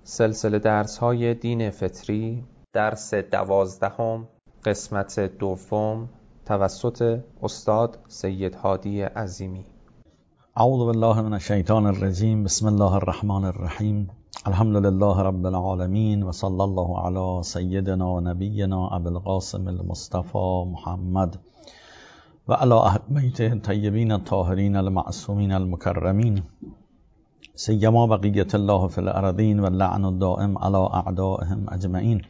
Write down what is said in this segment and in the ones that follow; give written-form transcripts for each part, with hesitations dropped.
سلسله درس‌های دین فطری، درس 12، قسمت دوم، توسط استاد سید هادی عظیمی. اعوذ بالله من الشیطان الرجیم. بسم الله الرحمن الرحیم. الحمد لله رب العالمین و صلی الله علی سیدنا و نبینا ابی القاسم المصطفى محمد و علی اهل بیته الطیبین الطاهرین المعصومین المکرمین، سیما بقیت الله فی الارضین و اللعن الدائم علی اعدائهم اجمعین.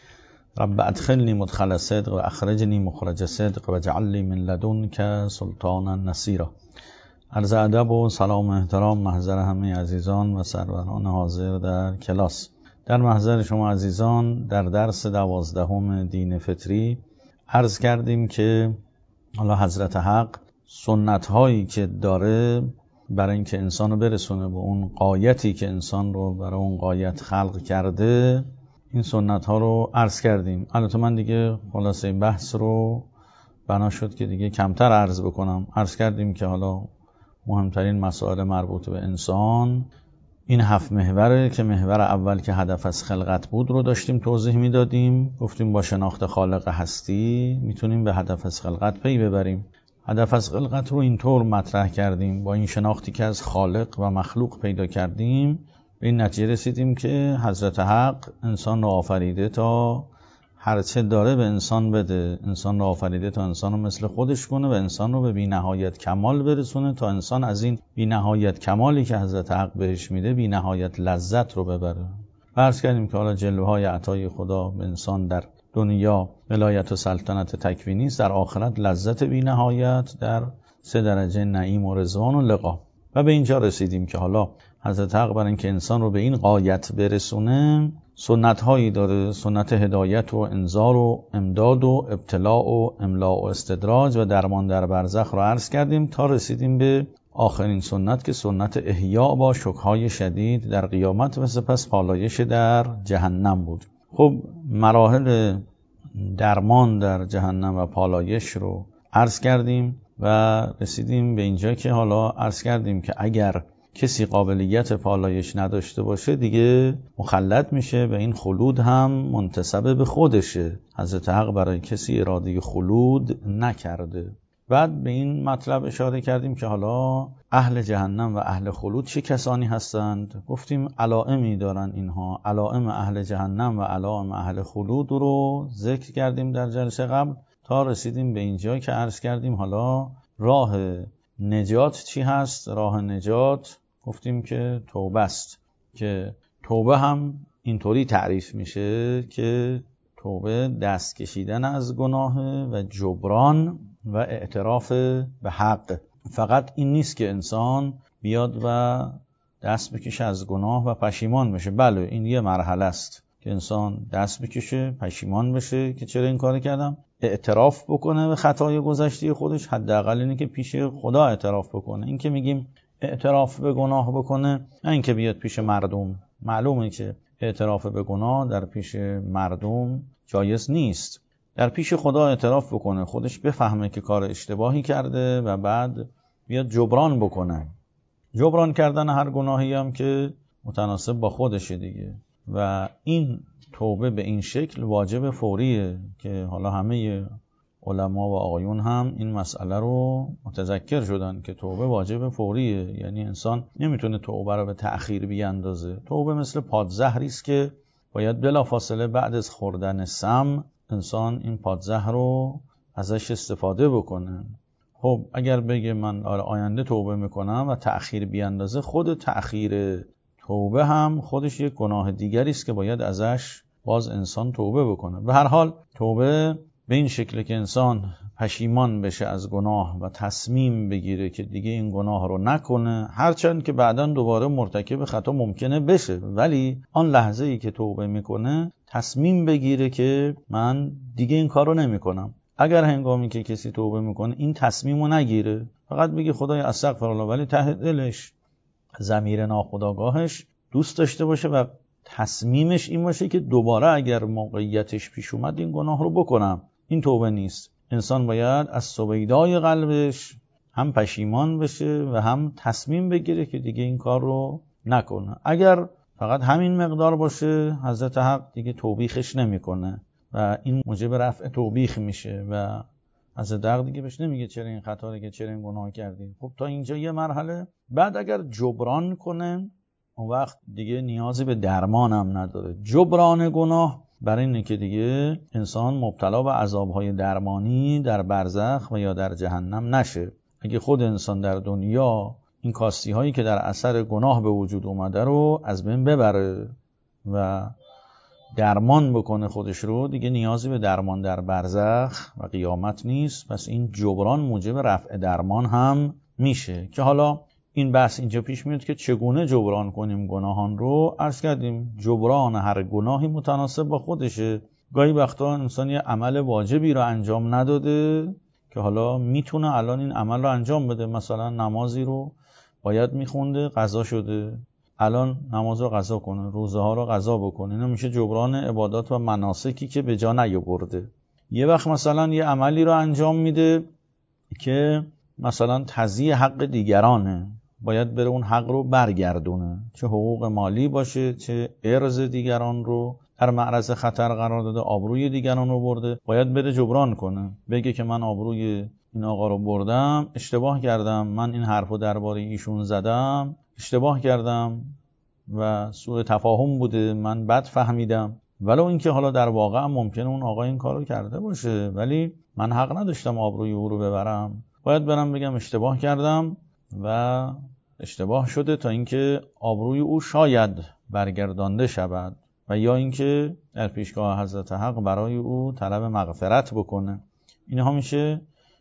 رب ادخلنی مدخل صدق و اخرجنی مخرج صدق و اجعل لی من لدنک سلطانا نصیرا. عرض ادب و سلام و احترام محضر همه عزیزان و سروران حاضر در کلاس. در محضر شما عزیزان در درس 12 دین فطری عرض کردیم که حالا حضرت حق سنت هایی که داره برای اینکه انسان رو برسونه به اون غایتی که انسان رو برای اون غایت خلق کرده، این سنت ها رو عرض کردیم. البته من دیگه خلاصه بحث رو بنا شد که دیگه کمتر عرض بکنم. عرض کردیم که حالا مهمترین مسائل مربوط به انسان این 7 محوره که محور اول که هدف از خلقت بود رو داشتیم توضیح میدادیم. گفتیم با شناخت خالق هستی میتونیم به هدف از خلقت پی ببریم. هدف از خلقت رو اینطور مطرح کردیم، با این شناختی که از خالق و مخلوق پیدا کردیم به این نتیجه رسیدیم که حضرت حق انسان رو آفریده تا هرچه داره به انسان بده. انسان رو آفریده تا انسان رو مثل خودش کنه و انسان رو به بی نهایت کمال برسونه تا انسان از این بی نهایت کمالی که حضرت حق بهش میده بی نهایت لذت رو ببره. فرض کردیم که حالا جلوه های عطای خدا به انسان در دنیا ولایت و سلطنت تکوینی است، در آخرت لذت بی نهایت در 3 درجه نعیم و رضوان و لقا. و به اینجا رسیدیم که حالا حضرت حق برای اینکه انسان رو به این غایت برسونه سنت هایی داره، سنت هدایت و انذار و امداد و ابتلاء و املاء و استدراج و درمان در برزخ رو عرض کردیم تا رسیدیم به آخرین سنت که سنت احیا با شوک‌های شدید در قیامت و سپس پالایش در جهنم بود. خب مراحل درمان در جهنم و پالایش رو عرض کردیم و رسیدیم به اینجا که حالا عرض کردیم که اگر کسی قابلیت پالایش نداشته باشه دیگه مخلد میشه و این خلود هم منتسب به خودشه. حضرت حق برای کسی اراده خلود نکرده. بعد به این مطلب اشاره کردیم که حالا اهل جهنم و اهل خلود چه کسانی هستند؟ گفتیم علائمی دارن اینها. علائم اهل جهنم و علائم اهل خلود رو ذکر کردیم در جلسه قبل تا رسیدیم به اینجا که عرض کردیم حالا راه نجات چی هست؟ راه نجات گفتیم که توبه است، که توبه هم اینطوری تعریف میشه که توبه دست کشیدن از گناه و جبران و اعتراف به حق. فقط این نیست که انسان بیاد و دست بکشه از گناه و پشیمان بشه. بله این یه مرحله است که انسان دست بکشه، پشیمان بشه که چرا این کار کردم، اعتراف بکنه به خطای گذشته خودش. حداقل اینه که پیش خدا اعتراف بکنه. این که میگیم اعتراف به گناه بکنه نه اینکه بیاد پیش مردم. معلومه که اعتراف به گناه در پیش مردم جایز نیست. در پیش خدا اعتراف بکنه، خودش بفهمه که کار اشتباهی کرده و بعد بیاد جبران بکنه. جبران کردن هر گناهی هم که متناسب با خودشه دیگه. و این توبه به این شکل واجب فوریه که حالا همه علما و آقایون هم این مسئله رو متذکر شدن که توبه واجب فوریه. یعنی انسان نمیتونه توبه رو به تأخیر بیاندازه. توبه مثل پادزهری است که باید بلافاصله بعد از خوردن سم انسان این پادزهر رو ازش استفاده بکنه. خب اگر بگه من آینده توبه میکنم و تأخیر بیاندازه، خود تأخیر توبه هم خودش یک گناه دیگری است که باید ازش باز انسان توبه بکنه. به هر حال توبه به این شکل که انسان پشیمان بشه از گناه و تصمیم بگیره که دیگه این گناه رو نکنه، هرچند که بعداً دوباره مرتکب خطا ممکنه بشه، ولی آن لحظه ای که توبه میکنه تصمیم بگیره که من دیگه این کار رو نمی کنم. اگر هنگامی که کسی توبه میکنه این تصمیم رو نگیره، فقط بگه خدای استغفرالله، ولی ته دلش ضمیر ناخودآگاهش دوست داشته باشه و تصمیمش این باشه که دوباره اگر موقعیتش پیش اومد این گناه رو بکنم، این توبه نیست. انسان باید از سویدای قلبش هم پشیمان بشه و هم تصمیم بگیره که دیگه این کار رو نکنه. اگر فقط همین مقدار باشه حضرت حق دیگه توبیخش نمیکنه و این موجب رفع توبیخ میشه و حضرت حق دیگه بهش نمیگه چرا این خطا دیگه، چرا این گناه کردی. خب تا اینجا یه مرحله. بعد اگر جبران کنه اون وقت دیگه نیازی به درمان هم نداره. جبران گناه برای اینه که دیگه انسان مبتلا به عذابهای درمانی در برزخ و یا در جهنم نشه. اگه خود انسان در دنیا این کاستی هایی که در اثر گناه به وجود اومده رو از بین ببره و درمان بکنه خودش رو، دیگه نیازی به درمان در برزخ و قیامت نیست. پس این جبران موجب رفع درمان هم میشه که حالا این بحث اینجا پیش میاد که چگونه جبران کنیم گناهان رو. عرض کردیم جبران هر گناهی متناسب با خودشه. گاهی وقتا انسان یه عمل واجبی رو انجام نداده که حالا میتونه الان این عمل رو انجام بده. مثلا نمازی رو باید میخونده، قضا شده، الان نماز رو قضا کنه، روزه ها رو قضا بکنه. اینو میشه جبران عبادات و مناسکی که به جا نیاورده. یه وقت مثلا یه عملی رو انجام میده که مثلا تضییع حق دیگرانه، باید بره اون حق رو برگردونه، چه حقوق مالی باشه چه ارز دیگران رو در معرض خطر قرار داده، آبروی دیگران رو برده، باید بره جبران کنه، بگه که من آبروی این آقا رو بردم، اشتباه کردم، من این حرفو درباره ایشون زدم، اشتباه کردم و سوء تفاهم بوده، من بد فهمیدم. ولو اینکه حالا در واقع ممکنه اون آقا این کارو کرده باشه ولی من حق نداشتم آبروی او رو ببرم، باید برم بگم اشتباه کردم و اشتباه شده تا اینکه آبروی او شاید برگردانده شود و یا اینکه در پیشگاه حضرت حق برای او طلب مغفرت بکنه. اینها میشه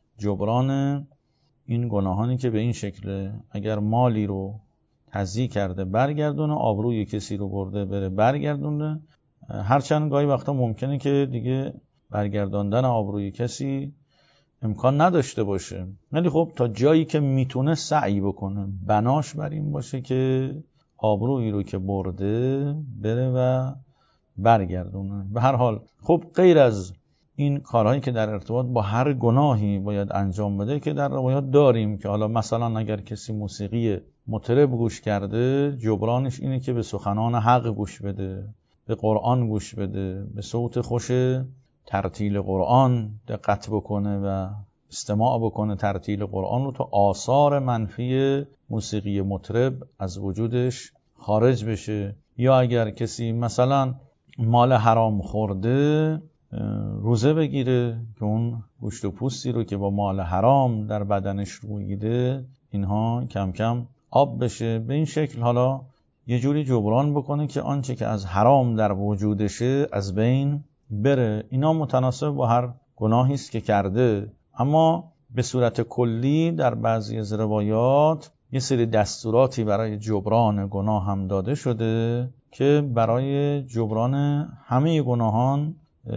جبران این گناهانی که به این شکله. اگر مالی رو تضییع کرده برگردونه، آبروی کسی رو برده بره برگردونه. هرچند گاهی وقتا ممکنه که دیگه برگرداندن آبروی کسی امکان نداشته باشه، ولی خب تا جایی که میتونه سعی بکنه، بناش بر این باشه که آبرویی رو که برده بره و برگردونه. به هر حال خب غیر از این کارهایی که در ارتباط با هر گناهی باید انجام بده که در روایات داریم که حالا مثلا اگر کسی موسیقی مطرب گوش کرده، جبرانش اینه که به سخنان حق گوش بده، به قرآن گوش بده، به صوت خوش ترتیل قرآن دقت بکنه و استماع بکنه ترتیل قرآن رو تا آثار منفی موسیقی مطرب از وجودش خارج بشه. یا اگر کسی مثلا مال حرام خورده، روزه بگیره که اون گوشت و پوستی رو که با مال حرام در بدنش رویده اینها کم کم آب بشه. به این شکل حالا یه جوری جبران بکنه که آنچه که از حرام در وجودشه از بین بره. اینا متناسب با هر گناهی است که کرده. اما به صورت کلی در بعضی از روایات یه سری دستوراتی برای جبران گناه هم داده شده که برای جبران همه گناهان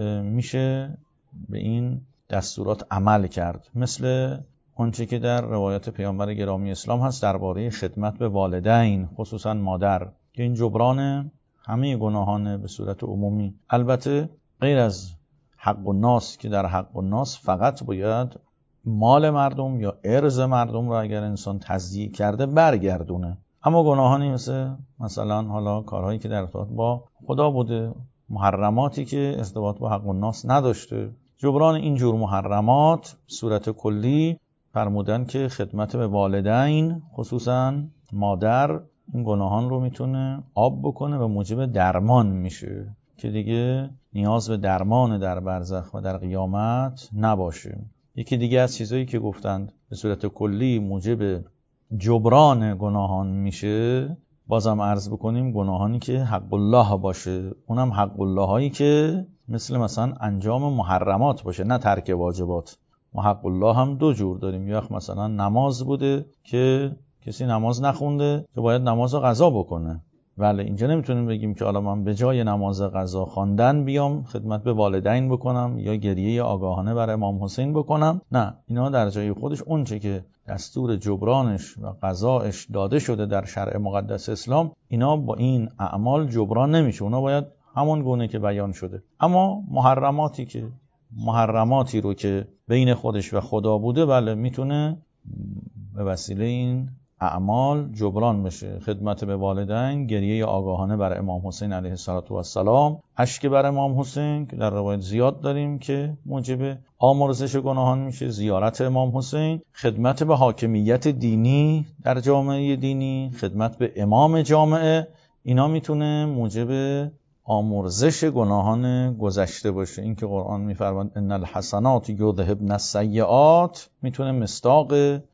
میشه به این دستورات عمل کرد، مثل آنچه که در روایت پیامبر گرامی اسلام هست درباره خدمت به والدین، خصوصا مادر، که این جبران همه گناهان به صورت عمومی. البته غیر از حق الناس که در حق الناس فقط باید مال مردم یا ارز مردم رو اگر انسان تضییع کرده برگردونه. اما گناهانی مثلا حالا کارهایی که در ارتباط با خدا بوده، محرماتی که ارتباط با حق الناس نداشته، جبران این جور محرمات صورت کلی فرمودن که خدمت به والدین خصوصا مادر این گناهان رو میتونه آب بکنه و موجب درمان میشه که دیگه نیاز به درمان در برزخ و در قیامت نباشه. یکی دیگه از چیزایی که گفتند به صورت کلی موجب جبران گناهان میشه، بازم عرض بکنیم گناهانی که حق الله باشه، اونم حق الله هایی که مثلا انجام محرمات باشه نه ترک واجبات. ما حق الله هم دو جور داریم. یا مثلا نماز بوده که کسی نماز نخونده که باید نماز رو قضا بکنه، ولی اینجا نمیتونیم بگیم که حالا من به جای نماز قضا خواندن بیام خدمت به والدین بکنم یا گریه آگاهانه برای امام حسین بکنم. نه، اینا در جای خودش اونچه که دستور جبرانش و قضاش داده شده در شرع مقدس اسلام، اینا با این اعمال جبران نمیشه، اونا باید همون گونه که بیان شده. اما محرماتی رو که بین خودش و خدا بوده، بله میتونه به وسیله این اعمال جبران بشه. خدمت به والدین، گریه آگاهانه برای امام حسین علیه السلام، اشک بر امام حسین که در روایت زیاد داریم که موجب آمرزش گناهان میشه، زیارت امام حسین، خدمت به حاکمیت دینی در جامعه دینی، خدمت به امام جامعه، اینا میتونه موجب آمرزش گناهان گذشته باشه. این که قرآن میفرماید ان الحسنات یذهبن السیئات، میتونه مصداق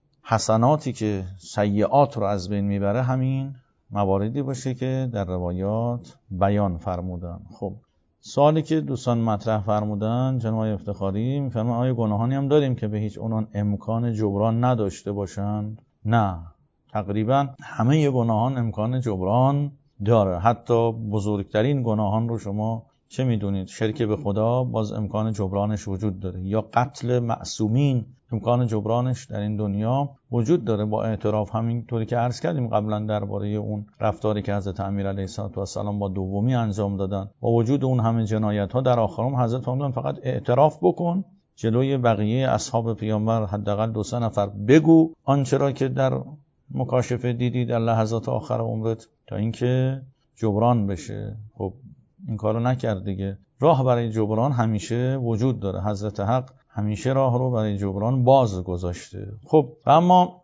حسناتی که سیئات رو از بین میبره همین مواردی باشه که در روایات بیان فرمودن. خب سوالی که دوستان مطرح فرمودن، جناب افتخاری میفرمایند آیا گناهانی هم داریم که به هیچ عنوان امکان جبران نداشته باشند؟ نه، تقریبا همه گناهان امکان جبران داره. حتی بزرگترین گناهان رو شما چه میدونید؟ شرک به خدا باز امکان جبرانش وجود داره، یا قتل معصومین امکان جبرانش در این دنیا وجود داره با اعتراف. همینطوری که عرض کردیم قبلا درباره اون رفتاری که حضرت امیر علیه السلام با دومی انجام دادن، با وجود اون همه جنایت ها در آخرام حضرت فرمودن فقط اعتراف بکن، جلوی بقیه اصحاب پیامبر حداقل 2-3 نفر بگو آنچه را که در مکاشفه دیدی در لحظات آخر عمرت، تا اینکه جبران بشه. خب این کارو نکرد دیگه. راه برای جبران همیشه وجود داره. حضرت حق همیشه راه رو برای جبران باز گذاشته. خب اما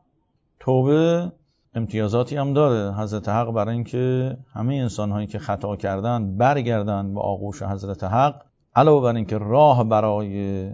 توبه امتیازاتی هم داره. حضرت حق برای اینکه همه انسان‌هایی که خطا کردن برگردن به آغوش حضرت حق، علاوه بر اینکه راه برای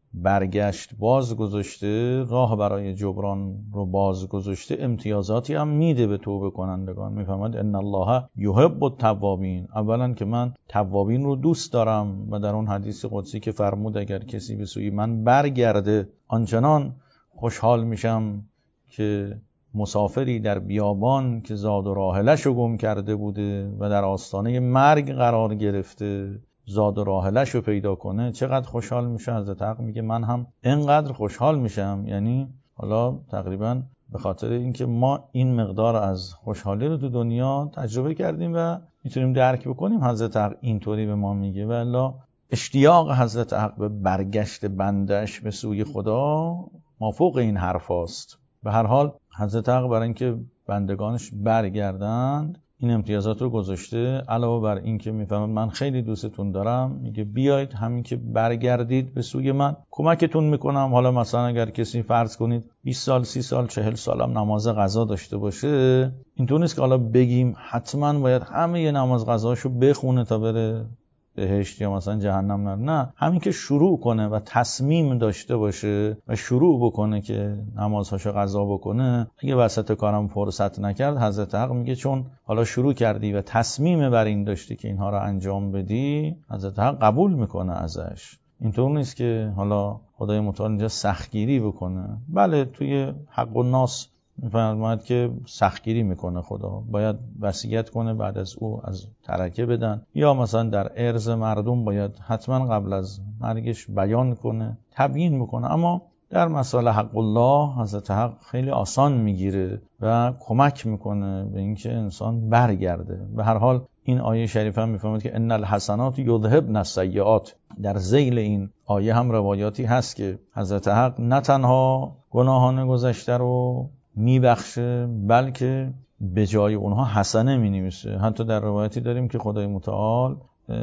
برگشت باز گذاشته، راه برای جبران رو باز گذاشته، امتیازاتی هم میده به توبه کنندگان. میفهمد ان الله یحب التوابین، اولا که من توابین رو دوست دارم، و در اون حدیث قدسی که فرمود اگر کسی به سوی من برگرده آنچنان خوشحال میشم که مسافری در بیابان که زاد و راحلش رو گم کرده بوده و در آستانه مرگ قرار گرفته زاد و راحلش رو پیدا کنه چقدر خوشحال میشه. حضرت حق میگه من هم اینقدر خوشحال میشم. یعنی حالا تقریبا به خاطر اینکه ما این مقدار از خوشحالی رو تو دنیا تجربه کردیم و میتونیم درک بکنیم، حضرت حق اینطوری به ما میگه. و الا اشتیاق حضرت حق به برگشت بندش به سوی خدا مافوق این حرف هاست. به هر حال حضرت حق برای اینکه بندگانش برگردند این امتیازات رو گذاشته. علاوه بر این که میفهمم من خیلی دوستتون دارم، میگه بیایید همین که برگردید به سوی من کمکتون میکنم. حالا مثلا اگر کسی فرض کنید 20 سال 30 سال 40 سال هم نماز قضا داشته باشه، اینطور نیست که حالا بگیم حتما باید همه ی نماز قضاشو بخونه تا بره بهشت یا مثلا جهنم. نه، همین که شروع کنه و تصمیم داشته باشه و شروع بکنه که نمازهاشو قضا بکنه، اگه وسط کارم فرصت نکرد، حضرت حق میگه چون حالا شروع کردی و تصمیم بر این داشتی که اینها رو انجام بدی، حضرت حق قبول میکنه ازش. اینطور نیست که حالا خدای متعال اینجا سختگیری بکنه. بله توی حق الناس میفرماید که سختگیری میکنه خدا، باید وصیت کنه بعد از او از ترکه بدن، یا مثلا در عرض مردم باید حتما قبل از مرگش بیان کنه، تبیین میکنه. اما در مسائل حق الله حضرت حق خیلی آسان میگیره و کمک میکنه به اینکه انسان برگرده. به هر حال این آیه شریفه هم میفهمید که ان الحسنات یذهبن السیئات. در ذیل این آیه هم روایاتی هست که حضرت حق نه تنها گناهان گذشته رو میبخشه بلکه به جای اونها حسنه مینویسه. حتی در روایتی داریم که خدای متعال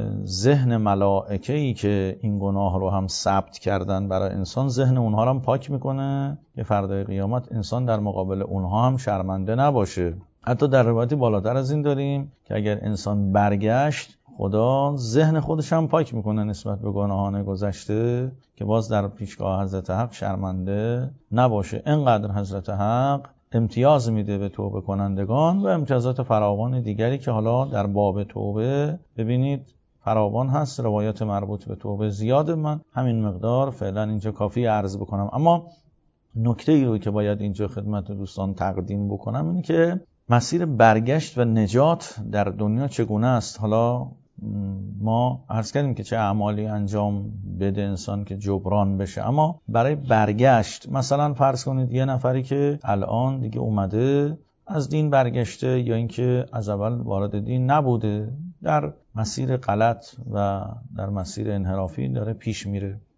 ذهن ملائکه‌ای که این گناه رو هم ثبت کردن برای انسان، ذهن اونها رو هم پاک میکنه که فردای قیامت انسان در مقابل اونها هم شرمنده نباشه. حتی در روایتی بالاتر از این داریم که اگر انسان برگشت، خدا ذهن خودش هم پاک میکنه نسبت به گناهان گذشته که باز در پیشگاه حضرت حق شرمنده نباشه. اینقدر حضرت حق امتیاز میده به توبه کنندگان و امتیازات فراوان دیگری که حالا در باب توبه ببینید فراوان هست. روایات مربوط به توبه زیاده، من همین مقدار فعلا اینجا کافی عرض بکنم. اما نکته ای رو که باید اینجا خدمت دوستان تقدیم بکنم اینه که مسیر برگشت و نجات در دنیا چگونه است. حالا ما عرض کردیم که چه اعمالی انجام بده انسان که جبران بشه، اما برای برگشت مثلا فرض کنید یه نفری که الان دیگه اومده از دین برگشته یا اینکه از اول وارد دین نبوده، در مسیر غلط و در مسیر انحرافی داره پیش میره.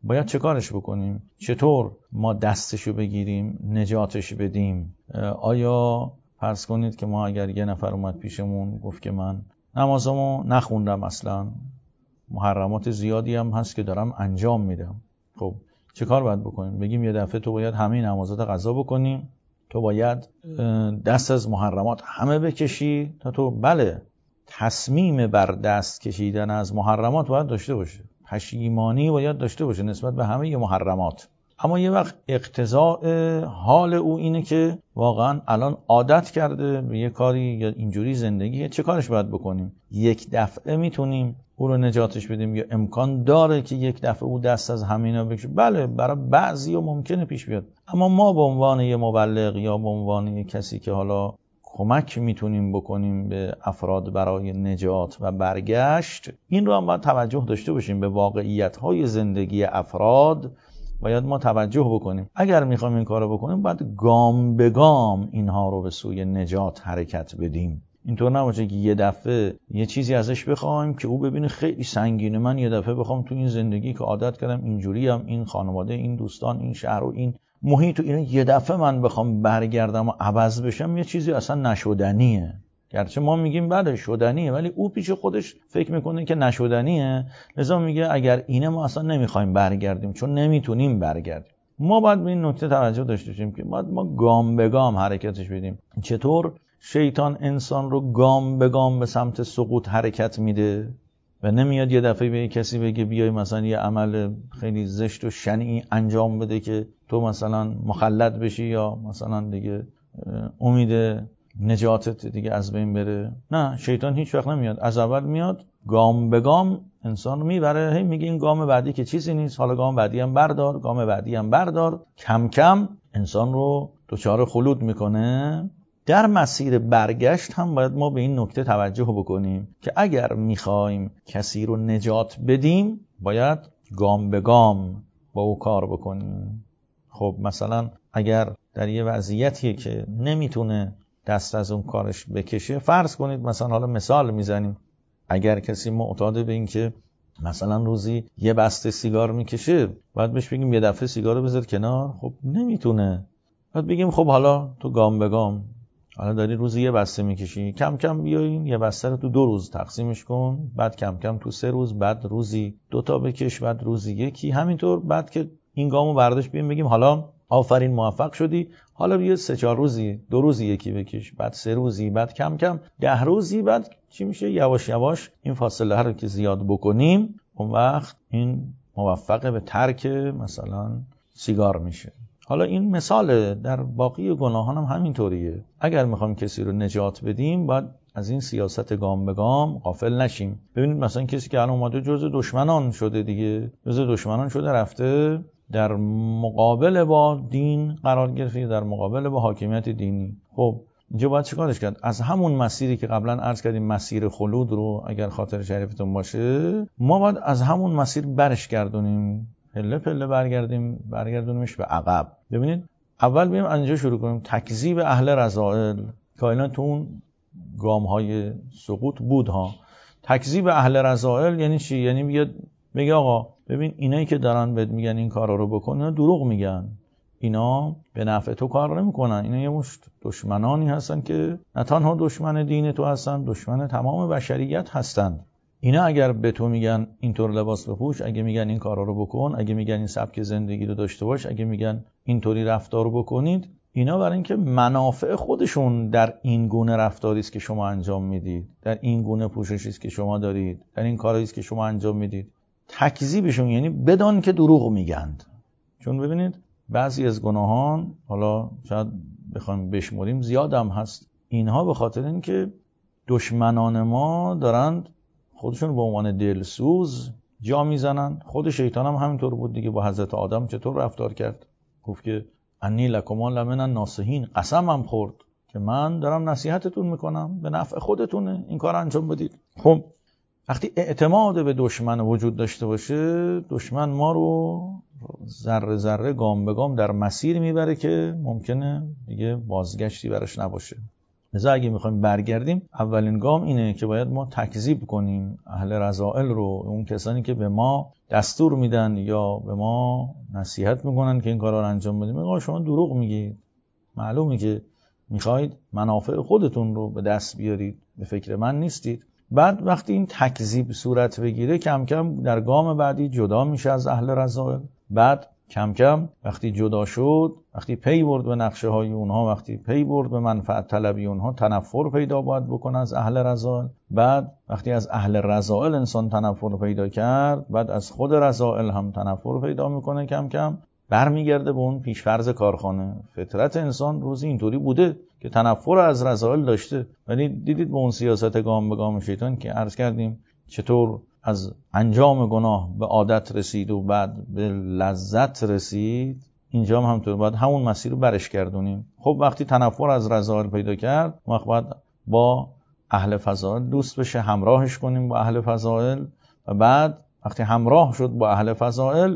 باید چه کارش بکنیم؟ چطور ما دستشو بگیریم نجاتش بدیم؟ آیا فرض کنید که ما اگر یه نفر اومد پیشمون گفت که من نمازمو نخوندم، اصلا محرمات زیادی هم هست که دارم انجام میدم، خب چه کار باید بکنیم؟ بگیم یه دفعه تو باید همه نمازات قضا بکنیم، تو باید دست از محرمات همه بکشی تا تو بله تصمیم بر دست کشیدن از محرمات باید داشته باشه، پشیمانی باید داشته باشه نسبت به همه محرمات، اما یه وقت اقتضاء حال او اینه که واقعا الان عادت کرده به یه کاری یا اینجوری زندگیه، چه کارش باید بکنیم؟ یک دفعه میتونیم او رو نجاتش بدیم یا امکان داره که یک دفعه او دست از همینا بکشه؟ بله برای بعضی ممکنه پیش بیاد، اما ما به عنوان یه مبلغ یا به عنوان یه کسی که حالا کمک میتونیم بکنیم به افراد برای نجات و برگشت، این رو هم باید توجه داشته باشیم به واقعیت‌های زندگی افراد، باید ما توجه بکنیم. اگر میخوایم این کارو بکنیم باید گام به گام اینها رو به سوی نجات حرکت بدیم. اینطور نباشه که یه دفعه یه چیزی ازش بخوایم که او ببینه خیلی سنگینه، من یه دفعه بخوام تو این زندگی که عادت کردم اینجوری هم این خانواده این دوستان این شهر و این محیط و اینا یه دفعه من بخوام برگردم و عوض بشم، یه چیزی اصلا نشدنیه. گرچه ما میگیم بله شدنیه، ولی او پیش خودش فکر میکنه که نشدنیه، لذا میگه اگر اینه ما اصلا نمیخوایم برگردیم چون نمیتونیم برگردیم. ما باید به این نکته توجه داشته باشیم که باید ما گام به گام حرکتش بدیم. چطور شیطان انسان رو گام به گام به سمت سقوط حرکت میده و نمیاد یه دفعه به کسی بگه بیای مثلا یه عمل خیلی زشت و شنیع انجام بده که تو مثلا مخلد بشی یا مثلا دیگه امید نجاتت دیگه از بین بره. نه، شیطان هیچ وقت نمیاد، از اول میاد گام به گام انسان رو میبره، هی میگه این گام بعدی که چیزی نیست، حالا گام بعدی هم بردار، گام بعدی هم بردار، کم کم انسان رو دچار خلود میکنه. در مسیر برگشت هم باید ما به این نکته توجه بکنیم که اگر میخوایم کسی رو نجات بدیم باید گام به گام با او کار بکنیم. خب مثلا اگر در یه وضعیتی که نمیتونه دست از اون کارش بکشه، فرض کنید مثلا حالا مثال میزنیم، اگر کسی معتاد به این که مثلا روزی یه بسته سیگار میکشه، باید بهش بگیم یه دفعه سیگار رو بذار کنار؟ خب نمیتونه. باید بگیم خب حالا تو گام به گام، حالا داری روزی یه بسته میکشی، کم کم بیاین یه بسته رو تو 2 روز تقسیمش کن، بعد کم کم تو 3 روز، بعد روزی 2 تا بکش، بعد روزی 1، همینطور. بعد که این گامو برداشت بیایم بگیم حالا آفرین موفق شدی، حالا بیا 3-4 روزی 2 روزی یکی بکش، بعد 3 روزی، بعد کم کم 10 روزی، بعد چی میشه؟ یواش یواش این فاصله رو که زیاد بکنیم اون وقت این موفق به ترک مثلا سیگار میشه. حالا این مثال در باقی گناهان هم همینطوریه. اگر میخوایم کسی رو نجات بدیم باید از این سیاست گام به گام غافل نشیم. ببینید مثلا کسی که الان اومده جزء دشمنان شده دیگه، جزء دشمنان شده، رفته در مقابل با دین قرار گرفته، در مقابل با حاکمیت دینی. خب اینجا باید چیکارش کرد؟ از همون مسیری که قبلا عرض کردیم مسیر خلود رو اگر خاطر شریفتون باشه، ما باید از همون مسیر برش گردونیم، پله پله برگردونیمش به عقب. ببینید اول بیایم از اینجا شروع کنیم، تکذیب اهل رذائل که اینا تو اون گام‌های سقوط بود ها. تکذیب اهل رذائل یعنی چی؟ یعنی بیاد بگه آقا ببین اینایی که دارن بهت میگن این کارا رو بکن، اینا دروغ میگن، اینا به نفع تو کار نمیکنن، اینا یه مشت دشمنانی هستن که نه تنها دشمن دین تو هستن، دشمن تمام بشریت هستن. اینا اگر به تو میگن اینطور لباس بپوش، اگه میگن این کارا رو بکن، اگه میگن این سبک زندگی رو داشته باش، اگه میگن اینطوری رفتار رو بکنید، اینا برای اینکه منافع خودشون در این گونه رفتاری است که شما انجام میدید، در این گونه پوششی است که شما دارید، در این کاری است که شما انجام میدید، تکذیبشون یعنی بدان که دروغ میگند. چون ببینید بعضی از گناهان حالا شاید بخوایم بشمریم زیادم هست، اینها به خاطر اینکه دشمنان ما دارند خودشون به عنوان دلسوز جا میزنن. خود شیطان هم همینطور بود دیگه، با حضرت آدم چطور رفتار کرد؟ گفت که انی لکما لمن الناصحین، قسمم خورد که من دارم نصیحتتون میکنم، به نفع خودتونه این کار انجام بدید. خب وقتی اعتماد به دشمن وجود داشته باشه، دشمن ما رو ذره ذره گام به گام در مسیر میبره که ممکنه دیگه بازگشتی براش نباشه. لذا اگه میخوایم برگردیم اولین گام اینه که باید ما تکذیب کنیم اهل رذائل رو، اون کسانی که به ما دستور میدن یا به ما نصیحت میکنن که این کارا رو انجام بدیم. میگن شما دروغ میگید، معلومه که میخواید منافع خودتون رو به دست بیارید، به فکر من نیستید. بعد وقتی این تکذیب صورت بگیره کم کم در گام بعدی جدا میشه از اهل رذائل. بعد کم کم وقتی جدا شد، وقتی پی برد به نقشه های اونها، وقتی پی برد به منفعت طلبی اونها، تنفر پیدا باید بکنه از اهل رذائل. بعد وقتی از اهل رذائل انسان تنفر پیدا کرد، بعد از خود رذائل هم تنفر پیدا میکنه. کم کم برمیگرده به اون پیشفرض کارخانه. فطرت انسان روزی اینطوری بوده که تنفر از رذائل داشته، ولی دیدید به اون سیاست گام به گام شیطان که عرض کردیم چطور از انجام گناه به عادت رسید و بعد به لذت رسید. اینجا هم همطور باید همون مسیر رو برش گردونیم. خب وقتی تنفر از رذائل پیدا کرد، وقت باید با اهل فضائل دوست بشه، همراهش کنیم با اهل فضائل. و بعد وقتی همراه شد با اهل فضائل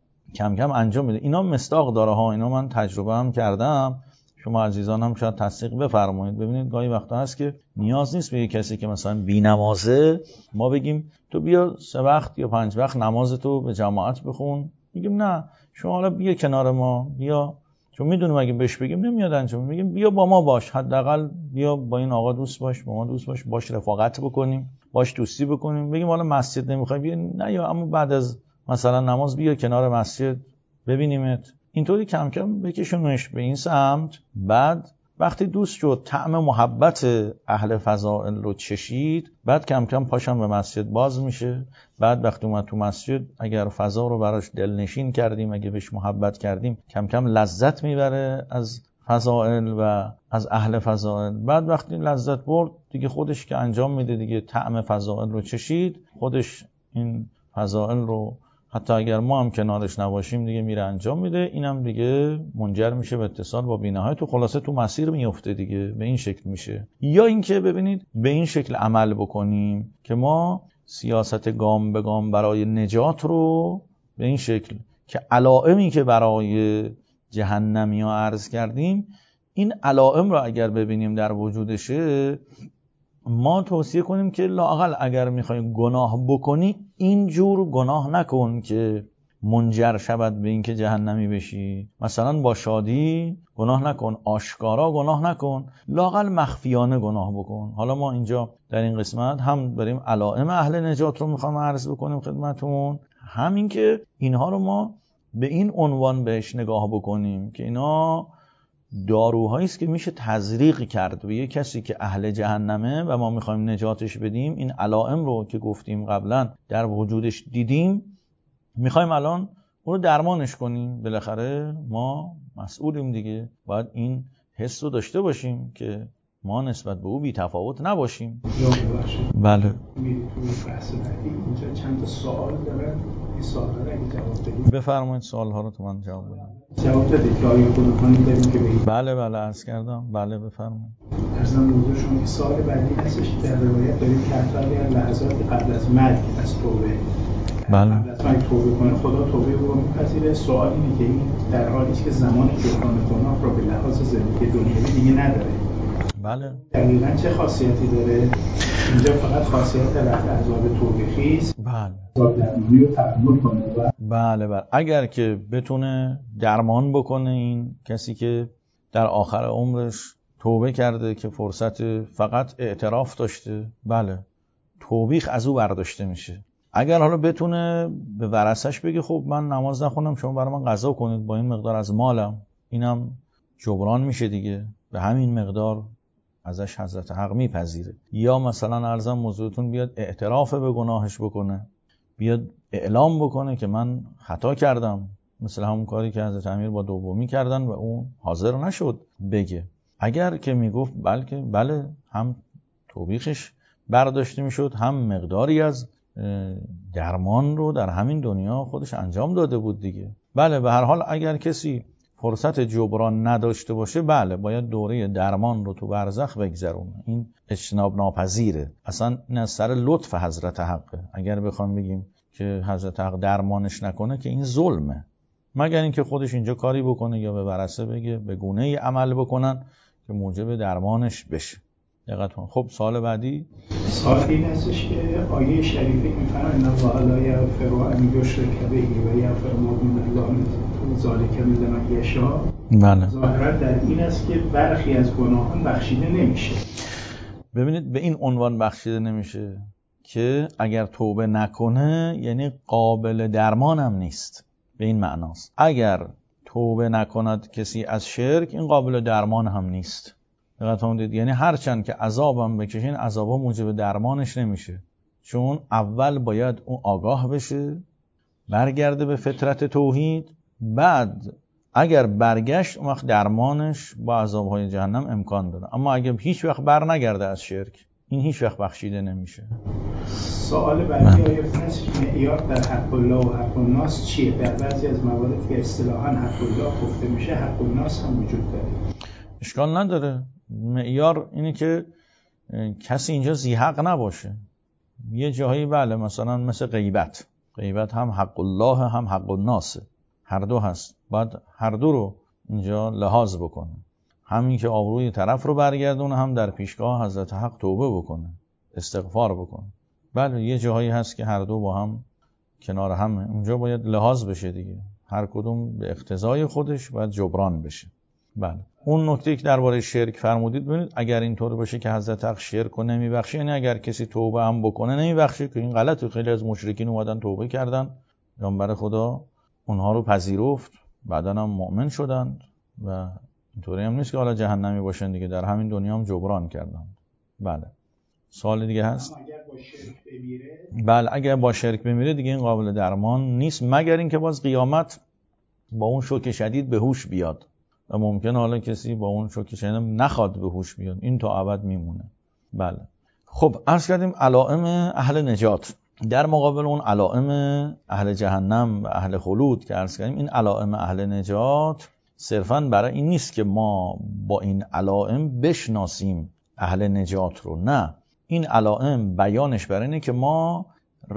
کم کم انجام میده. اینا مصداق داره ها، اینا من تجربه هم کردم، شما عزیزان هم شاید تصدیق بفرمایید. ببینید گاهی وقتا هست که نیاز نیست به یک کسی که مثلا بی‌نمازه ما بگیم تو بیا 3 وقت یا 5 وقت نمازتو به جماعت بخون. میگیم نه شما حالا بیا کنار ما، بیا، چون میدونیم اگه بهش بگیم نمیاد انجام. میگیم بیا با ما باش، حداقل بیا با این آقا دوست باش، با ما دوست باش، باش رفاقت بکنیم، باش دوستی بکنیم. بگیم حالا مسجد نمیخوای بیا، نه یا اما بعد از مثلا نماز بیا کنار مسجد ببینیمت. اینطوری کم کم بکشونش به این سمت. بعد وقتی دوست شد، طعم محبت اهل فضائل رو چشید، بعد کم کم پاشم به مسجد باز میشه. بعد وقتی اومد تو مسجد، اگر فضا رو براش دلنشین کردیم، اگه بهش محبت کردیم، کم کم لذت میبره از فضائل و از اهل فضائل. بعد وقتی لذت برد دیگه خودش که انجام میده دیگه، طعم فضائل رو چشید، خودش این فضائل رو حتی اگر ما هم کنارش نباشیم دیگه میره انجام میده. اینم دیگه منجر میشه به اتصال با بی‌نهایت و خلاصه تو مسیر میفته دیگه. به این شکل میشه. یا اینکه ببینید به این شکل عمل بکنیم که ما سیاست گام به گام برای نجات رو به این شکل که علائمی که برای جهنمی ها عرض کردیم، این علائم رو اگر ببینیم در وجودشه، ما توصیه کنیم که لااقل اگر میخوای گناه بکنی اینجور گناه نکن که منجر شود به این که جهنمی بشی. مثلا با شادی گناه نکن، آشکارا گناه نکن، لااقل مخفیانه گناه بکن. حالا ما اینجا در این قسمت هم بریم علائم اهل نجات رو میخوام عرض بکنیم خدمتون، همین که اینها رو ما به این عنوان بهش نگاه بکنیم که اینا داروهایی است که میشه تزریق کرد به یک کسی که اهل جهنمه و ما میخوایم نجاتش بدیم. این علائم رو که گفتیم قبلا در وجودش دیدیم، میخوایم الان اون رو درمانش کنیم. بالاخره ما مسئولیم دیگه، باید این حس رو داشته باشیم که ما نسبت به او بی تفاوت نباشیم. بله. اینجا چند تا سوال دارن، این سوالا رو اگه جواب بدید. بفرمایید سوال ها رو تو من جواب بدم. جواب بدید که آیا خودتون داریم که بگید. بله عرض کردم. بله بفرمایید. ارزم موضوع شما که سوال بعدی هستش که در روایت داریم که افرادی از لحظات قبل از مرگ از توبه قبل از مرگ توبه کنه، خدا توبه او رو میپذیره. سوال اینه که این در حالی است که زمان جبران گناه رو به لحاظ زندگی دنیوی دیگه نداره. بله. دقیقاً چه خاصیتی داره؟ اینجا فقط خاصیت رفع عذاب توبه‌خیز. بله. اگر که بتونه درمان بکنه این کسی که در آخر عمرش توبه کرده که فرصت فقط اعتراف داشته، بله، توبیخ از او برداشته میشه. اگر حالا بتونه به ورثش بگه خب من نماز نخونم، شما برای من قضا کنید با این مقدار از مالم، اینم جبران میشه دیگه، به همین مقدار ازش حضرت حق میپذیره. یا مثلا ارزم موضوعتون بیاد اعتراف به گناهش بکنه، بیاد اعلام بکنه که من خطا کردم، مثل همون کاری که حضرت امیر با دومی کردن و اون حاضر نشد بگه. اگر که میگفت بله هم توبیخش برداشته میشد، هم مقداری از درمان رو در همین دنیا خودش انجام داده بود دیگه. بله به هر حال اگر کسی فرصت جبران نداشته باشه، بله باید دوره درمان رو تو برزخ بگذرونه. این اجتناب ناپذیره. اصلا این از سر لطف حضرت حقه. اگر بخوام بگیم که حضرت حق درمانش نکنه که این ظلمه، مگر اینکه خودش اینجا کاری بکنه یا به ورثه بگه به گونه‌ای عمل بکنن که موجب درمانش بشه. دقت کن. خب سوال بعدی این هستش که آیه شریفه میفرماید ان الله لا یغفر ان یشرک به و یغفر ما دون الله ذلک لمن یشاء. بله. ظاهرا در این است که برخی از گناهان بخشیده نمیشه. ببینید به این عنوان بخشیده نمیشه که اگر توبه نکنه یعنی قابل درمان هم نیست، به این معناست. اگر توبه نکند کسی از شرک این قابل درمان هم نیست. دقت فرمودید؟ یعنی هرچند که عذابم بکشین عذابا موجب درمانش نمیشه، چون اول باید اون آگاه بشه، برگرده به فطرت توحید، بعد اگر برگشت اون وقت درمانش با عذابهای جهنم امکان داره. اما اگر هیچ وقت بر نگرده از شرک این هیچ وقت بخشیده نمیشه. سوال بعدی آیه هست که معیار در حق الله و حق الناس چیه؟ در بعضی از موارد که اصطلاحاً حق الله گفته میشه حق الناس هم وجود داره. اشکال نداره. معیار اینه که کسی اینجا ذی حق نباشه. یه جاهایی بله مثلا مثل غیبت هم حق الله هم حق الناس، هر دو هست، باید هر دو رو اینجا لحاظ بکنه. همین که آبروی طرف رو برگردونه، هم در پیشگاه حضرت حق توبه بکنه، استغفار بکنه. بله یه جاهایی هست که هر دو با هم کنار همه، اونجا باید لحاظ بشه دیگه، هر کدوم به اقتضای خودش باید جبران بشه. بله. اون نکته که درباره شرک فرمودید، ببینید اگر اینطور باشه که حضرت حق شرک رو نمیبخشه، یعنی اگر کسی توبه هم بکنه نمیبخشه، که این غلطه. خیلی از مشرکین اومدن توبه کردن، پیامبر خدا اونها رو پذیرفت، بعداً هم مؤمن شدند و اینطوری هم نیست که حالا جهنمی باشن دیگه، در همین دنیا هم جبران کردن. بله. سوال دیگه هست؟ بله اگر با شرک بمیره دیگه این قابل درمان نیست، مگر اینکه باز قیامت با اون شوک شدید به هوش بیاد و ممکن حالا کسی با اون شوک شدید نخواد به هوش بیاد، این تا ابد میمونه. بله. خب عرض کردیم علائم اهل نجات در مقابل اون علائم اهل جهنم و اهل خلود که عرض کردیم. این علائم اهل نجات صرفاً برای این نیست که ما با این علائم بشناسیم اهل نجات رو، نه، این علائم بیانش برای اینه که ما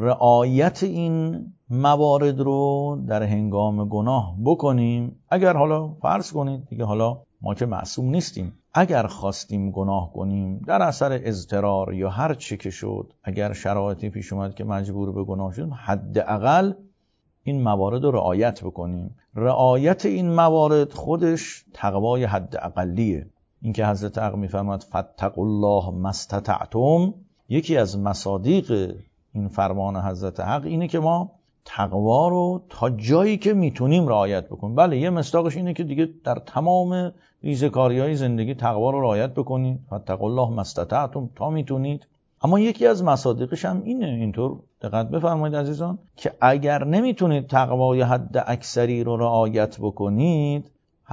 رعایت این موارد رو در هنگام گناه بکنیم. اگر حالا فرض کنید دیگه، حالا ما که معصوم نیستیم، اگر خواستیم گناه کنیم در اثر اضطرار یا هر چی که شد، اگر شرایطی پیش اومد که مجبور به گناه شدیم، حداقل این موارد رو رعایت بکنیم. رعایت این موارد خودش تقوای حداقلیه. این که حضرت حق میفرماد فاتقوا الله ما استطعتم، یکی از مصادیق این فرمان حضرت حق اینه که ما تقوا رو تا جایی که میتونیم رعایت بکنیم. بله یه مصداقش اینه که دیگه در تمام ریزکاری‌های زندگی تقوا رو رعایت بکنید، فاتقوا الله ما استطعتم، تا میتونید. اما یکی از مصادیقش هم اینه، اینطور دقت بفرمایید عزیزان، که اگر نمیتونید تقوای حد اکثری رو رعایت بکنید،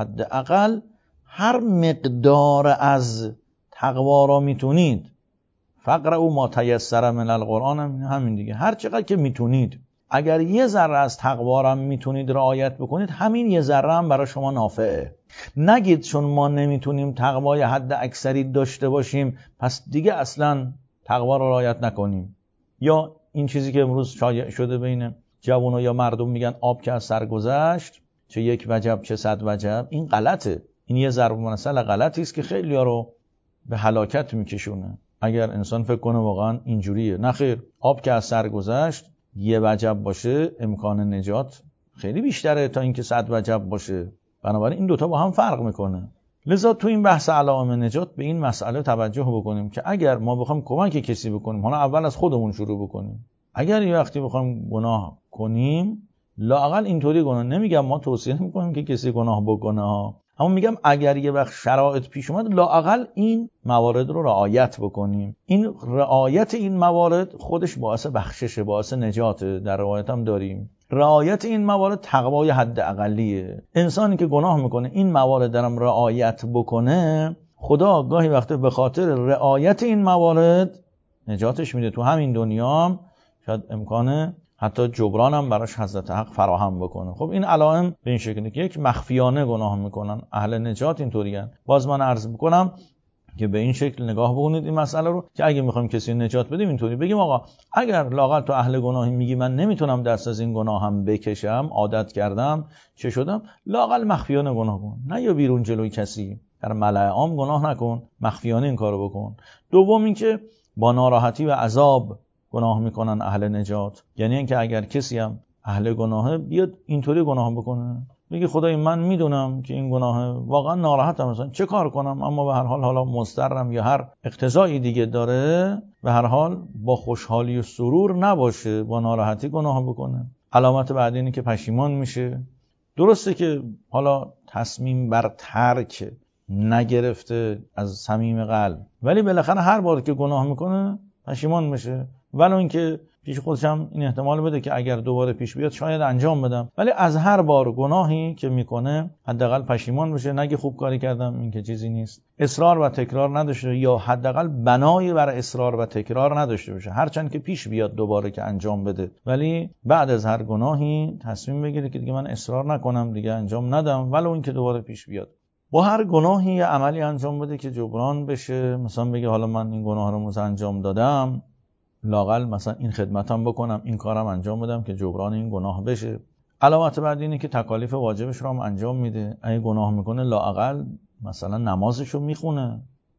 حداقل هر مقدار از تقوا رو میتونید، فقرأوا ما تیسر من القرآن، همین دیگه، هر چقدر که میتونید، اگر یه ذره از تقوا رو میتونید رعایت بکنید، همین یه ذره هم برای شما نافعه. نگید چون ما نمیتونیم تقوای حد اکثری داشته باشیم پس دیگه اصلا تقوا رو رعایت نکنیم. یا این چیزی که امروز شایع شده بین جوونا یا مردم، میگن آب که از سر گذشت چه یک وجب چه صد وجب. این غلطه، این یه ضرب المثل غلطی است که خیلی‌ها رو به هلاکت میکشونه. اگر انسان فکر کنه واقعا اینجوریه، نه خیر، آب که از سر گذشت یه وجب باشه امکان نجات خیلی بیشتره تا اینکه 100 وجب باشه. بنابراین این دوتا با هم فرق میکنه. لذا تو این بحث علائم نجات به این مسئله توجه بکنیم که اگر ما بخوایم کمک کسی بکنیم، حالا اول از خودمون شروع بکنیم. اگر یه وقتی بخوایم گناه کنیم، لااقل اینطوری گناه، نمیگم ما توصیه نمیکنیم که کسی گناه بکنه ها، اما میگم اگر یه وقت شرایط پیش اومد، لااقل این موارد رو رعایت بکنیم. این رعایت این موارد خودش باعث بخششه، باعث نجاته. در روایت هم داریم رعایت این موارد تقوای حد اقلیه. انسانی که گناه میکنه این موارد درم رعایت بکنه، خدا گاهی وقتا به خاطر رعایت این موارد نجاتش میده. تو همین دنیا شاید امکانه حتی جبران هم براش حضرت حق فراهم بکنه. خب این علائم به این شکلی که یک مخفیانه گناه میکنن، اهل نجات اینطوریان. باز من عرض میکنم که به این شکل نگاه بکنید این مسئله رو، که اگه میخوایم کسی نجات بدیم اینطوری بگیم آقا اگر لااقل تو اهل گناهی میگی من نمیتونم دست از این گناه هم بکشم، عادت کردم، چه شدم، لااقل مخفیانه گناه کن، نه یا بیرون جلوی کسی. در ملأ عام گناه نکن، مخفیانه این کارو بکن. دوم این که با ناراحتی و عذاب گناه میکنن اهل نجات، یعنی اینکه اگر کسی هم اهل گناهه بیاد اینطوری گناه بکنه، میگه خدای من میدونم که این گناهه، واقعا ناراحتم، مثلا چه کار کنم، اما به هر حال حالا مضطرم یا هر اقتضایی دیگه داره، به هر حال با خوشحالی و سرور نباشه، با ناراحتی گناه بکنه. علامت بعدی اینه که پشیمان میشه. درسته که حالا تصمیم بر ترک نگرفته از صمیم قلب، ولی بالاخره هر بار که گناه میکنه پشیمان میشه، ولو اینکه پیش خودش هم این احتمال بده که اگر دوباره پیش بیاد شاید انجام بدم، ولی از هر بار گناهی که میکنه حداقل پشیمان بشه، نگه خوب کاری کردم، این که چیزی نیست. اصرار و تکرار نداشته، یا حداقل بنای بر اصرار و تکرار نداشته باشه، هرچند که پیش بیاد دوباره که انجام بده، ولی بعد از هر گناهی تصمیم بگیره که دیگه من اصرار نکنم، دیگه انجام ندم، ولو اینکه دوباره پیش بیاد. با هر گناهی یه عملی انجام بده که جبران بشه، مثلا بگه حالا من این گناه رو انجام دادم، لااقل مثلا این خدمتم بکنم، این کارم انجام بدم که جبران این گناه بشه. علامت بعد اینه که تکالیف واجبش رو هم انجام میده. اگه گناه میکنه لااقل مثلا نمازشو میخونه،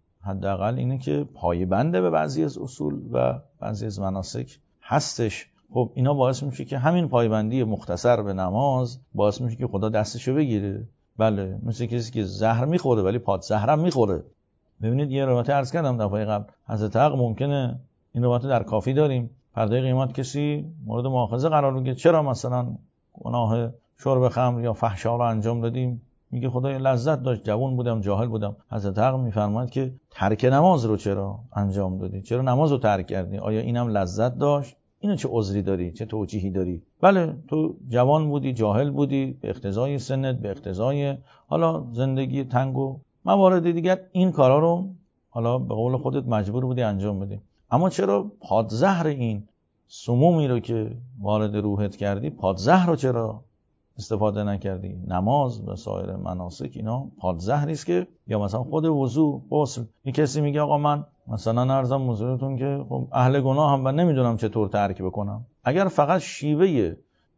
حداقل اینه که پایبنده به بعضی از اصول و بعضی از مناسک هستش. خب اینا باعث میشه که همین پایبندی مختصر به نماز باعث میشه که خدا دستشو بگیره. بله، مثل کسی که زهر میخوره ولی پادزهرم میخوره. ببینید یه روایت عرض کردم دفعه قبل، حضرت حق ممکنه این روایت در کافی داریم، پرده قیامت کسی مورد مؤاخذه قرار بگیره، چرا مثلا گناه شرب خمر یا فحشا رو انجام دادیم، میگه خدای لذت داشت، جوان بودم، جاهل بودم. حضرت حق میفرماید که ترک نماز رو چرا انجام دادی، چرا نماز رو ترک کردی، آیا اینم لذت داشت؟ اینو چه عذری داری، چه توجیهی داری؟ بله تو جوان بودی، جاهل بودی، به اقتضای سنت، به اقتضای حالا زندگی تنگ و موارد دیگر این کارا رو حالا به قول خودت مجبور بودی انجام بدی، اما چرا پادزهر این سمومی رو که وارد روحت کردی، پادزهر رو چرا استفاده نکردی؟ نماز و سایر مناسک اینا پادزهری است که، یا مثلا خود وضو، غسل. یک کسی میگه آقا من مثلا عرضم حضورتون که خب اهل گناه هم و نمیدونم چطور ترک بکنم. اگر فقط شیوه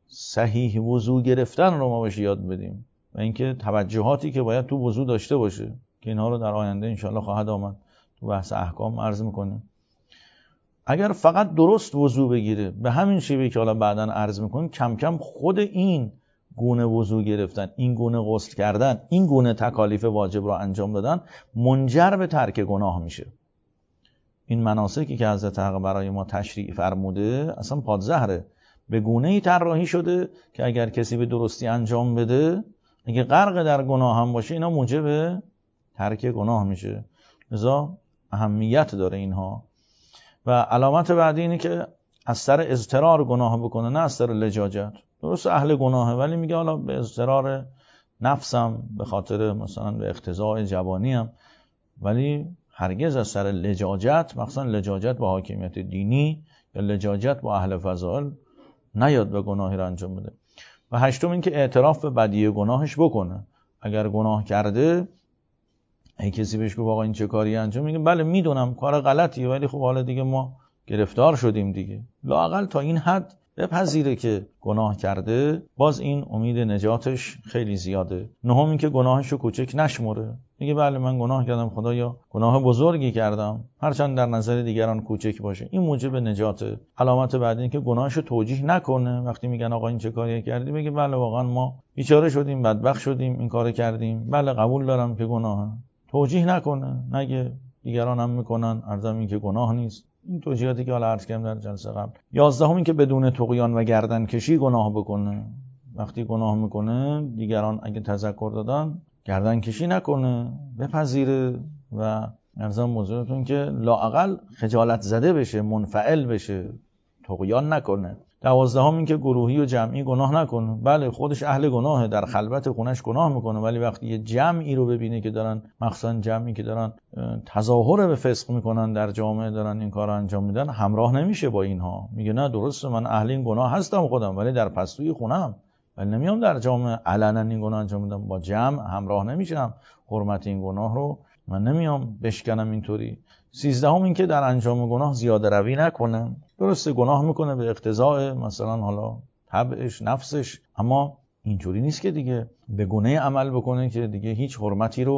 صحیح وضو گرفتن رو ما بهش یاد بدیم و اینکه توجهاتی که باید تو وضو داشته باشه، که اینها رو در آینده انشالله خواهد آمد تو بحث احکام عرض میکنیم، اگر فقط درست وضو بگیره به همین شیوهی که حالا بعداً عرض میکنیم، کم کم خود این گونه وضو گرفتن، این گونه غسل کردن، این گونه تکالیف واجب رو انجام دادن منجر به ترک گناه میشه. این مناسکی که حضرت حق برای ما تشریع فرموده اصلا پادزهره، به گونه‌ای طراحی شده که اگر کسی به درستی انجام بده، اگه غرق در گناه هم باشه، اینا موجب ترک گناه میشه. لذا اهمیت داره اینها. و علامت بعدی اینه که از سر اضطرار گناه بکنه، نه از سر لجاجت. درست اهل گناهه ولی میگه حالا به اضطرار نفسم، به خاطر مثلا به اقتضاء جوانیم، ولی هرگز از سر لجاجت، مثلا لجاجت با حاکمیت دینی یا لجاجت با اهل فضائل، نیاد به گناهی رو انجام بده. و هشتم این که اعتراف به بدی گناهش بکنه. اگر گناه کرده، ای کسی بهش گفت آقا این چه کاری انجام، میگه بله میدونم کار غلطیه، ولی خب حالا دیگه ما گرفتار شدیم دیگه، لااقل تا این حد بپذیره که گناه کرده، باز این امید نجاتش خیلی زیاده. نهم این که گناهش رو کوچک نشمره، میگه بله من گناه کردم خدایا، گناه بزرگی کردم، هرچند در نظر دیگران کوچک باشه، این موجب نجاته. علامت بعدی این که گناهش رو توجیه نکنه. وقتی میگن آقا این چه کاری کردی، بگه بله واقعا ما بیچاره شدیم، بدبخت شدیم، این کارو کردیم، بله قبول دارم که گناهه. توجیه نکنه، نگه دیگران هم میکنن، عرضم این که گناه نیست. این توجیهاتی که حالا عرض کردم در جلسه قبل. 11 این که بدون طغیان و گردن کشی گناه بکنه. وقتی گناه میکنه، دیگران اگه تذکر دادن گردن کشی نکنه، بپذیره و عرضم موضوعتون که لااقل خجالت زده بشه، منفعل بشه، طغیان نکنه. 12 این که گروهی و جمعی گناه نکنه. بله خودش اهل گناهه، در خلوت خونش گناه میکنه، ولی وقتی یه جمعی رو ببینه که دارن، مخصوصا جمعی که دارن تظاهر به فسق میکنن در جامعه، دارن این کار رو انجام میدن، همراه نمیشه با اینها. میگه نه درسته من اهل این گناه هستم خودم، ولی در پستوی خونم، ولی نمیام در جامعه علنا این گناه انجام میدم، با جمع همراه نمیشم، حرمت این گناه رو من نمیام بشکنم اینطوری. 13 این که در انجام گناه زیاده روی نکنه. درسته گناه میکنه به اقتضاء مثلا حالا طبعش، نفسش، اما اینجوری نیست که دیگه به گونه عمل بکنه که دیگه هیچ حرمتی رو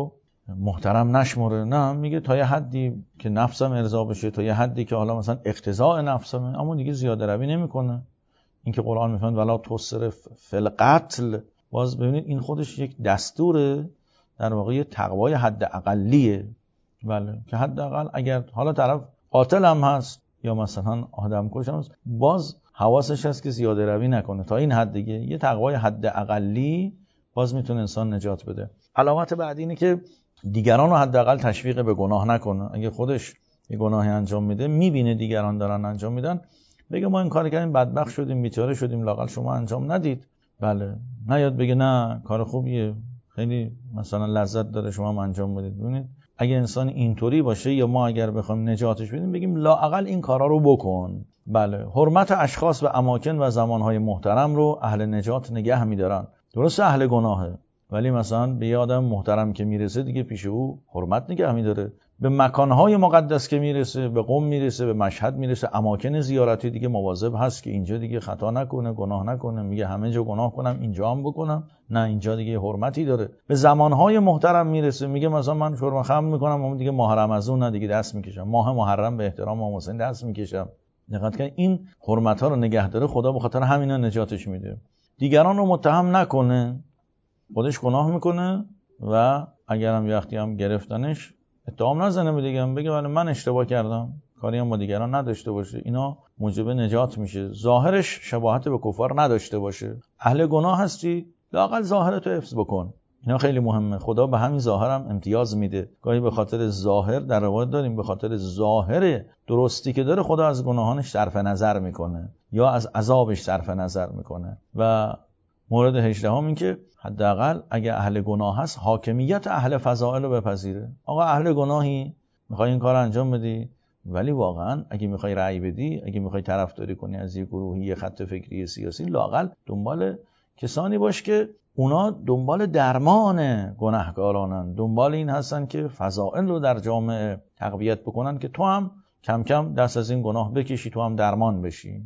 محترم نشمره، نه میگه تا یه حدی که نفسم ارضا بشه، تا یه حدی که حالا مثلا اقتضاء نفسمه، اما دیگه زیاده روی نمیکنه. این که قرآن میفهمد ولا تصرف فی القتل، باز ببینید این خودش یک دستوره، در واقع تقوای حد اقلیه. بله که حداقل اگر حالا طرف قاتل هم هست یا مثلا آدم کش هم هست، باز حواسش هست که زیاده روی نکنه تا این حد دیگه. یه تقوای حد اقلی باز میتونه انسان نجات بده. علامت بعدی اینه که دیگران رو حداقل تشویق به گناه نکنه. اگه خودش یه گناهی انجام میده، میبینه دیگران دارن انجام میدن، بگه ما این کار کردیم، بدبخت شدیم، بیچاره شدیم، لااقل شما انجام ندید. بله نه یاد بگه نه کار خوبیه، خیلی مثلا لذت داره شما هم انجام بدید. ببینید اگه انسان اینطوری باشه، یا ما اگر بخوایم نجاتش بدیم بگیم لااقل این کارا رو بکن. بله حرمت اشخاص و اماکن و زمانهای محترم رو اهل نجات نگه میدارن. درسته اهل گناهه، ولی مثلا به یه آدم محترم که میرسه دیگه پیش او حرمت نگه میداره. به مکانهای مقدس که میرسه، به قم میرسه، به مشهد میرسه، اماکن زیارتی دیگه مواظب هست که اینجا دیگه خطا نکنه، گناه نکنه. میگه همه جا گناه کنم اینجا هم بکنم؟ نه، اینجا دیگه حرمتی داره. به زمانهای محترم میرسه، میگه مثلا من شرب خمر میکنم، اون دیگه ماه رمضان نه دیگه دست میکشم، ماه محرم به احترام امام حسین دست میکشم. دقت کن این حرمت‌ها رو نگه داره، خدا به خاطر همینا نجاتش میده. دیگران رو متهم نکنه، خودش گناه میکنه و اگرم یه وقتی هم گرفتنش اتهام نزنه به دیگران، بگه ولی من اشتباه کردم، کاری هم با دیگران نداشته باشه. اینا موجب نجات میشه. ظاهرش شباهت به کفار نداشته باشه. اهل گناه هستی، لااقل ظاهرتو حفظ بکن. اینا خیلی مهمه. خدا به همین ظاهرم امتیاز میده. گاهی به خاطر ظاهر، در روایت داریم به خاطر ظاهر درستی که داره خدا از گناهانش صرف نظر میکنه یا از عذابش صرف نظر میکنه. و مورد 18 این که حداقل اگه اهل گناه هست، حاکمیت اهل فضائل رو بپذیره. آقا اهل گناهی، میخوای این کار انجام بدی، ولی واقعا اگه میخوای رأی بدی، اگه میخوای طرفداری کنی از یک گروهی، یک خط فکری سیاسی، لااقل دنبال کسانی باش که اونا دنبال درمان گناهکارانن، دنبال این هستن که فضائل رو در جامعه تقویت بکنن که تو هم کم کم دست از این گناه بکشی، تو هم درمان بشی.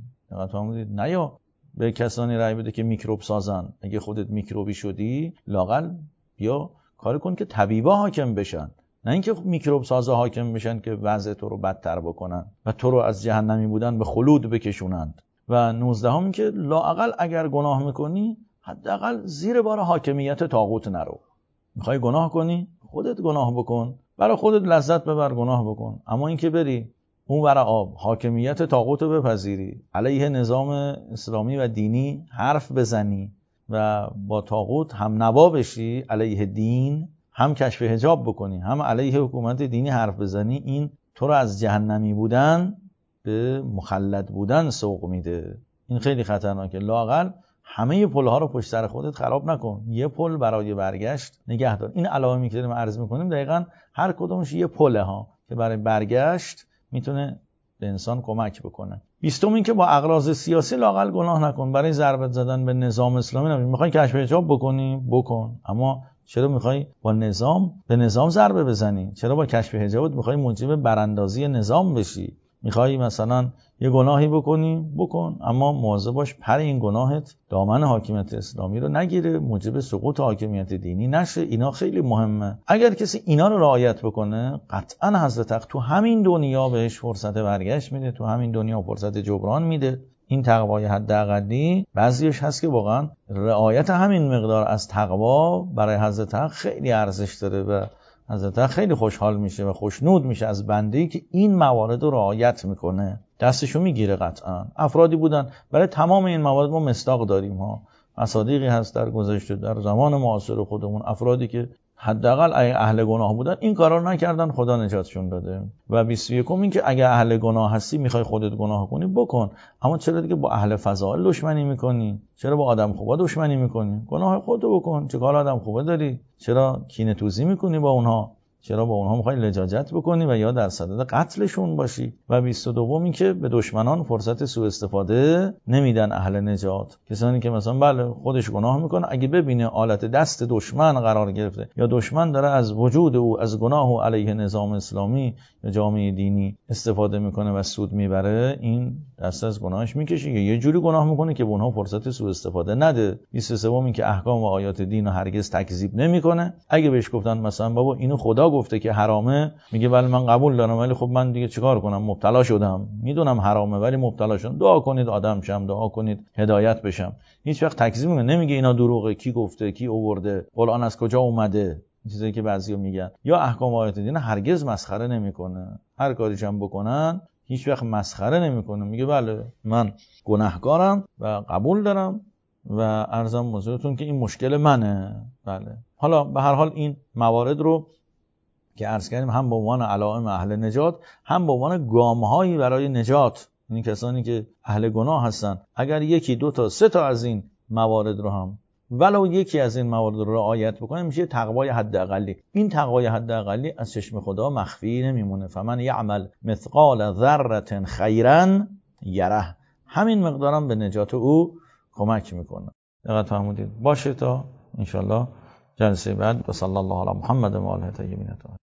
نه یا به کسانی رأی بده که میکروب سازن. اگه خودت میکروبی شدی، لااقل بیا کار کن که طبیبا حاکم بشن، نه اینکه میکروب سازا حاکم بشن که وضع تو رو بدتر بکنن و تو رو از جهنمی بودن به خلود بکشونند. و 19 این که لااقل اگر گناه میکنی، حداقل زیر بار حاکمیت طاغوت نرو. میخوای گناه کنی، خودت گناه بکن، برای خودت لذت ببر، گناه بکن. اما اینکه بری اون ورا آب حاکمیت طاغوت رو بپذیری، علیه نظام اسلامی و دینی حرف بزنی و با طاغوت هم نوا بشی، علیه دین هم کشف حجاب بکنی، هم علیه حکومت دینی حرف بزنی، این تو رو از جهنمی بودن به مخلد بودن سوق میده. این خیلی خطرناکه. لااقل همه پل‌ها رو پشت سر خودت خراب نکن، یه پل برای برگشت نگه دار. این علائمی که داریم عرض میکنیم دقیقاً هر کدومش یه پله ها که برای برگشت میتونه به انسان کمک بکنه. 20 این که با اغراض سیاسی لااقل گناه نکن. برای ضربت زدن به نظام اسلامی نمیخوای. میخوای کشف حجاب بکنی، بکن، اما چرا میخوای با به نظام ضربه بزنی؟ چرا با کشف حجابت میخوای موجب براندازی نظام بشی؟ میخوای مثلا یه گناهی بکنی، بکن، اما مواظب باش پر این گناهت دامن حاکمیت اسلامی رو نگیره، موجب سقوط حاکمیت دینی نشه. اینا خیلی مهمه. اگر کسی اینا رو رعایت بکنه، قطعا حضرت حق تو همین دنیا بهش فرصت برگشت میده، تو همین دنیا فرصت جبران میده. این تقوای حداقلی بعضیش هست که واقعا رعایت همین مقدار از تقوا برای حضرت حق خیلی ارزش داره و حضرت حق خیلی خوشحال میشه و خوشنود میشه از بنده‌ای که این موارد رو رعایت میکنه، دستشو میگیره. قطعا افرادی بودن، برای تمام این موارد ما مصداق داریم ها. مصادیقی هست در گذشته، در زمان معاصر خودمون، افرادی که حداقل اهل گناه بودن این کارا رو نکردن، خدا نجاتشون داده. و 21 این که اگه اهل گناه هستی، میخوای خودت گناه کنی، بکن، اما چرا دیگه با اهل فضائل دشمنی میکنی؟ چرا با آدم خوبا دشمنی میکنی؟ گناه خودت بکن، چه کار آدم خوبا داری؟ چرا کینه توزی میکنی با اونها؟ چرا با اونها میخوای لجاجت بکنی و یا در صدد قتلشون باشی؟ و 22 این که به دشمنان فرصت سوء استفاده نمیدن اهل نجات. کسانی که مثلا بله خودش گناه میکنه، اگه ببینه آلت دست دشمن قرار گرفته یا دشمن داره از وجود او، از گناه او علیه نظام اسلامی یا جامعه دینی استفاده میکنه و سود میبره، این دست از گناهش میکشه. یه جوری گناه میکنه که به اونها فرصت سوء استفاده نده. 23 این که احکام و آیات دین رو هرگز تکذیب نمیکنه. اگه بهش گفتن مثلا بابا اینو خدا گفته که حرامه، میگه ولی من قبول دارم، ولی خب من دیگه چیکار کنم، مبتلا شدم، میدونم حرامه ولی مبتلا شدم، دعا کنید آدم شم، دعا کنید هدایت بشم. هیچ وقت تکذیب نمیگه اینا دروغه، کی گفته، کی آورده، قرآن از کجا اومده، چیزایی که بعضیا میگن. یا احکام و آیات دین هرگز مسخره نمیکنه. هر کاریش هم بکنن هیچ وقت مسخره نمیکنه، میگه بله من گناهکارم و قبول دارم و عرضم حضورتون که این مشکل منه. بله. حالا به هر حال این موارد رو که عرض کردیم هم به عنوان علائم اهل نجات، هم به عنوان گام‌هایی برای نجات. این کسانی که اهل گناه هستن اگر یکی، دو تا، سه تا از این موارد رو هم ولو یکی از این موارد رو رعایت بکنه، میشه تقوای حداقلی. این تقوای حداقلی از چشم خدا مخفی نمیمونه. فمن یعمل مثقال ذره خیرا یره. همین مقدارم به نجات او کمک میکنه. دقت فرمودید. باشه تا ان شاء الله جلسه بعد. و صلی الله علی محمد و آله الطاهرین.